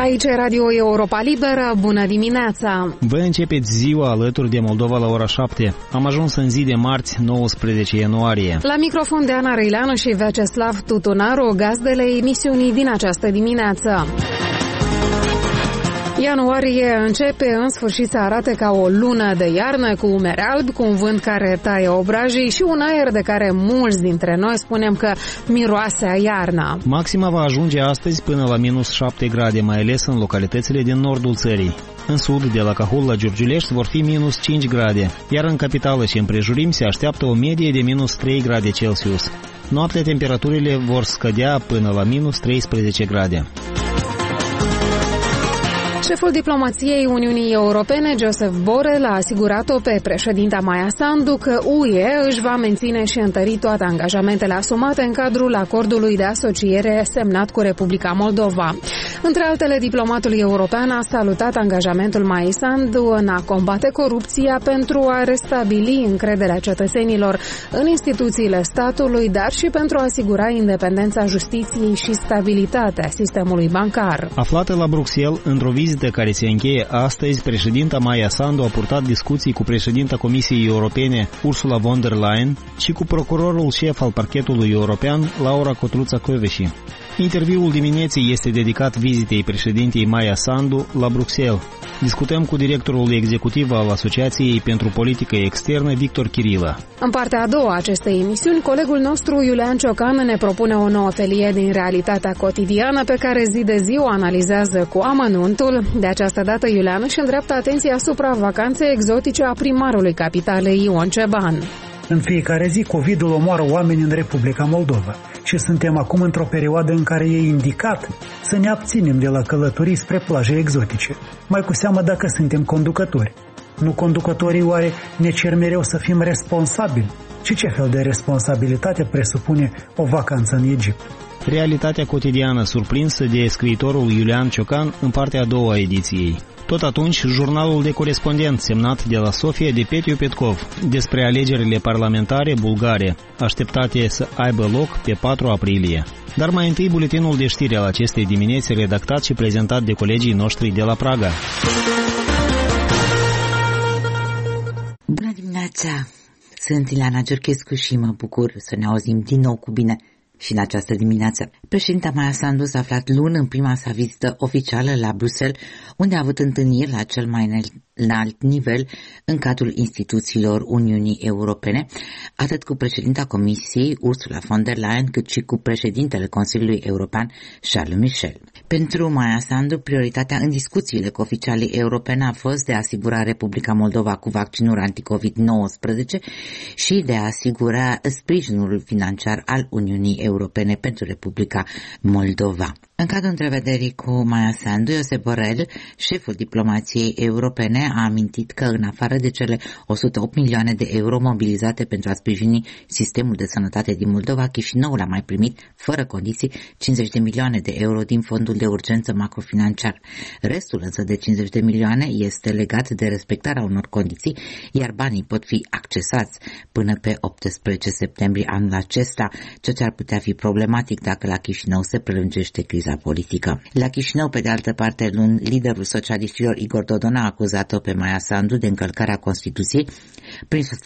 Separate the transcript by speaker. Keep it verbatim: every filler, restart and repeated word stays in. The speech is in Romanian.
Speaker 1: Aici e Radio Europa Liberă, bună dimineața!
Speaker 2: Vă începeți ziua alături de Moldova la ora șapte. Am ajuns în zi de marți, nouăsprezece ianuarie.
Speaker 1: La microfon de Ana Răileanu și Vyacheslav Tutunaru, gazdele emisiunii din această dimineață. Ianuarie începe în sfârșit să arate ca o lună de iarnă, cu umeri albi, cu un vânt care taie obrajii și un aer de care mulți dintre noi spunem că miroase a iarna.
Speaker 2: Maxima va ajunge astăzi până la minus șapte grade, mai ales în localitățile din nordul țării. În sud, de la Cahul la Giurgiulești, vor fi minus cinci grade, iar în capitală și împrejurimi se așteaptă o medie de minus trei grade Celsius. Noaptea temperaturile vor scădea până la minus treisprezece grade.
Speaker 1: Șeful diplomației Uniunii Europene, Joseph Borrell, a asigurat-o pe președinta Maia Sandu că U E își va menține și întări toate angajamentele asumate în cadrul acordului de asociere semnat cu Republica Moldova. Între altele, diplomatul european a salutat angajamentul Maiei Sandu în a combate corupția pentru a restabili încrederea cetățenilor în instituțiile statului, dar și pentru a asigura independența justiției și stabilitatea sistemului bancar.
Speaker 2: Aflată la Bruxelles, într-o vizită de care se încheie astăzi, președinta Maia Sandu a purtat discuții cu președinta Comisiei Europene, Ursula von der Leyen, și cu procurorul șef al parchetului european, Laura Cotruța-Kövesi. Interviul dimineții este dedicat vizitei președintei Maia Sandu la Bruxelles. Discutăm cu directorul executiv al Asociației pentru Politică Externă, Victor Chirila.
Speaker 1: În partea a doua a acestei emisiuni, colegul nostru Iulian Ciocan ne propune o nouă felie din realitatea cotidiană pe care zi de zi o analizează cu amănuntul. De această dată, Iulian își îndreaptă atenția asupra vacanței exotice a primarului capitalei Ion Ceban.
Speaker 3: În fiecare zi, COVID-ul omoară oameni în Republica Moldova și suntem acum într-o perioadă în care e indicat să ne abținem de la călătorii spre plaje exotice, mai cu seamă dacă suntem conducători. Nu conducătorii oare ne cer mereu să fim responsabili? Și ce fel de responsabilitate presupune o vacanță în Egipt?
Speaker 2: Realitatea cotidiană surprinsă de scriitorul Iulian Ciocan în partea a doua a ediției. Tot atunci, jurnalul de corespondent semnat de la Sofia de Petiu Petkov despre alegerile parlamentare bulgare, așteptate să aibă loc pe patru aprilie. Dar mai întâi buletinul de știri al acestei dimineți, redactat și prezentat de colegii noștri de la Praga.
Speaker 4: Bună dimineața! Sunt Ileana Giurchescu și mă bucur să ne auzim din nou cu bine și în această dimineață. Președinta Maia Sandu s-a aflat luni în prima sa vizită oficială la Bruxelles, unde a avut întâlniri la cel mai înalt nivel în cadrul instituțiilor Uniunii Europene, atât cu președinta Comisiei, Ursula von der Leyen, cât și cu președintele Consiliului European, Charles Michel. Pentru Maia Sandu, prioritatea în discuțiile cu oficialii europene a fost de a asigura Republica Moldova cu vaccinuri anticovid nouăsprezece și de a asigura sprijinul financiar al Uniunii Europene pentru Republica Moldova. În cadrul întrevederii cu Maia Sandu, Josep Borrell, șeful diplomației europene, a amintit că în afară de cele o sută opt milioane de euro mobilizate pentru a sprijini sistemul de sănătate din Moldova, Chișinăul a mai primit, fără condiții, cincizeci de milioane de euro din fondul de urgență macrofinanciar. Restul însă de cincizeci de milioane este legat de respectarea unor condiții, iar banii pot fi accesați până pe optsprezece septembrie anul acesta, ceea ce ar putea fi problematic dacă la Chișinău se prelungește criza politică. La Chișinău, pe de altă parte, luni, liderul socialiștilor Igor Dodon a acuzat-o pe Maia Sandu de încălcarea Constituției prin